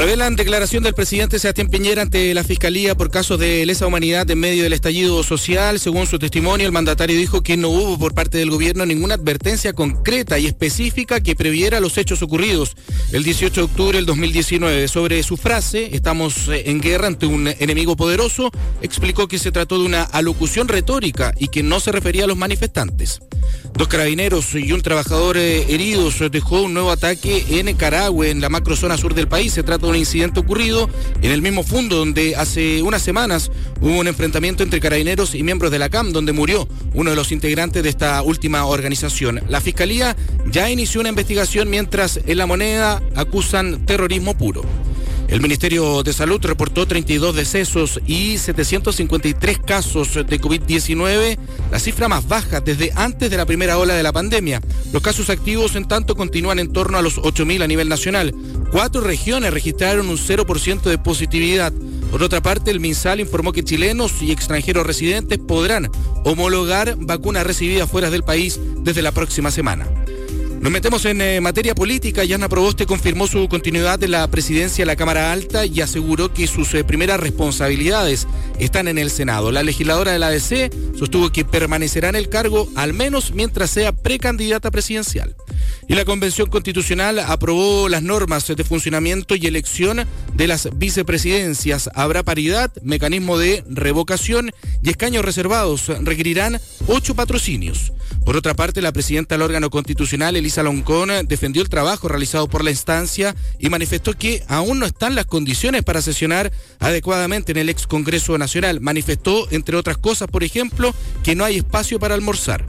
Revelan declaración del presidente Sebastián Piñera ante la Fiscalía por casos de lesa humanidad en medio del estallido social. Según su testimonio, el mandatario dijo que no hubo por parte del gobierno ninguna advertencia concreta y específica que previera los hechos ocurridos el 18 de octubre del 2019. Sobre su frase, estamos en guerra ante un enemigo poderoso, explicó que se trató de una alocución retórica y que no se refería a los manifestantes. 2 carabineros y un trabajador heridos dejó un nuevo ataque en Carahue, en la macrozona sur del país. Se trata de un incidente ocurrido en el mismo fundo donde hace unas semanas hubo un enfrentamiento entre carabineros y miembros de la CAM, donde murió uno de los integrantes de esta última organización. La Fiscalía ya inició una investigación, mientras en La Moneda acusan terrorismo puro. El Ministerio de Salud reportó 32 decesos y 753 casos de COVID-19, la cifra más baja desde antes de la primera ola de la pandemia. Los casos activos, en tanto, continúan en torno a los 8.000 a nivel nacional. 4 regiones registraron un 0% de positividad. Por otra parte, el MinSal informó que chilenos y extranjeros residentes podrán homologar vacunas recibidas fuera del país desde la próxima semana. Nos metemos en materia política. Yana Proboste confirmó su continuidad en la presidencia de la Cámara Alta y aseguró que sus primeras responsabilidades están en el Senado. La legisladora de la ADC sostuvo que permanecerá en el cargo al menos mientras sea precandidata presidencial. Y la Convención Constitucional aprobó las normas de funcionamiento y elección de las vicepresidencias. Habrá paridad, mecanismo de revocación y escaños reservados. Requerirán 8 patrocinios. Por otra parte, la presidenta del órgano constitucional, Elisa Loncón, defendió el trabajo realizado por la instancia y manifestó que aún no están las condiciones para sesionar adecuadamente en el ex Congreso Nacional. Manifestó, entre otras cosas, por ejemplo, que no hay espacio para almorzar.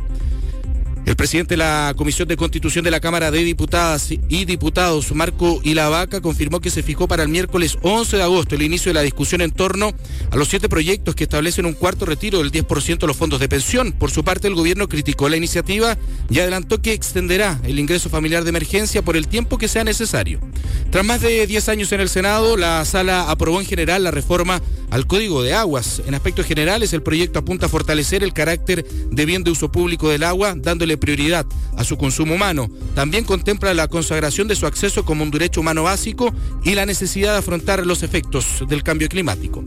El presidente de la Comisión de Constitución de la Cámara de Diputadas y Diputados, Marco Ilavaca, confirmó que se fijó para el miércoles 11 de agosto el inicio de la discusión en torno a los 7 proyectos que establecen un cuarto retiro del 10% de los fondos de pensión. Por su parte, el gobierno criticó la iniciativa y adelantó que extenderá el ingreso familiar de emergencia por el tiempo que sea necesario. Tras más de 10 años en el Senado, la sala aprobó en general la reforma al Código de Aguas. En aspectos generales, el proyecto apunta a fortalecer el carácter de bien de uso público del agua, dándole prioridad a su consumo humano. También contempla la consagración de su acceso como un derecho humano básico y la necesidad de afrontar los efectos del cambio climático.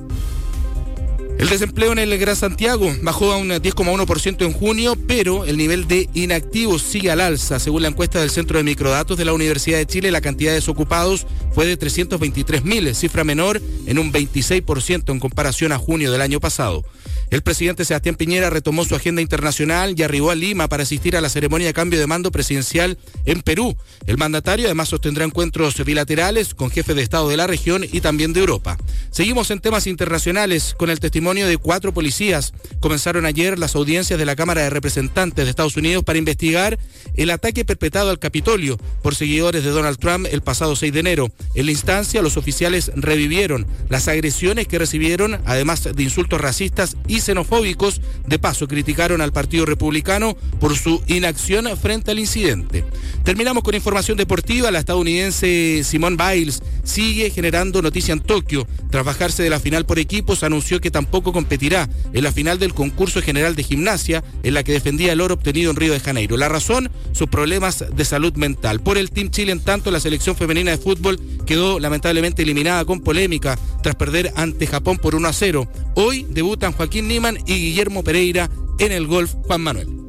El desempleo en el Gran Santiago bajó a un 10,1% en junio, pero el nivel de inactivos sigue al alza. Según la encuesta del Centro de Microdatos de la Universidad de Chile, la cantidad de desocupados fue de 323.000, cifra menor en un 26% en comparación a junio del año pasado. El presidente Sebastián Piñera retomó su agenda internacional y arribó a Lima para asistir a la ceremonia de cambio de mando presidencial en Perú. El mandatario además sostendrá encuentros bilaterales con jefes de Estado de la región y también de Europa. Seguimos en temas internacionales con el testimonio de 4 policías. Comenzaron ayer las audiencias de la Cámara de Representantes de Estados Unidos para investigar el ataque perpetrado al Capitolio por seguidores de Donald Trump el pasado 6 de enero. En la instancia, los oficiales revivieron las agresiones que recibieron, además de insultos racistas y xenofóbicos. De paso, criticaron al Partido Republicano por su inacción frente al incidente. Terminamos con información deportiva. La estadounidense Simone Biles sigue generando noticia en Tokio. Tras bajarse de la final por equipos, anunció que tampoco competirá en la final del concurso general de gimnasia, en la que defendía el oro obtenido en Río de Janeiro. La razón, sus problemas de salud mental. Por el Team Chile, en tanto, la selección femenina de fútbol quedó lamentablemente eliminada con polémica tras perder ante Japón por 1-0. Hoy debutan Joaquín Niemann y Guillermo Pereira en el golf Juan Manuel.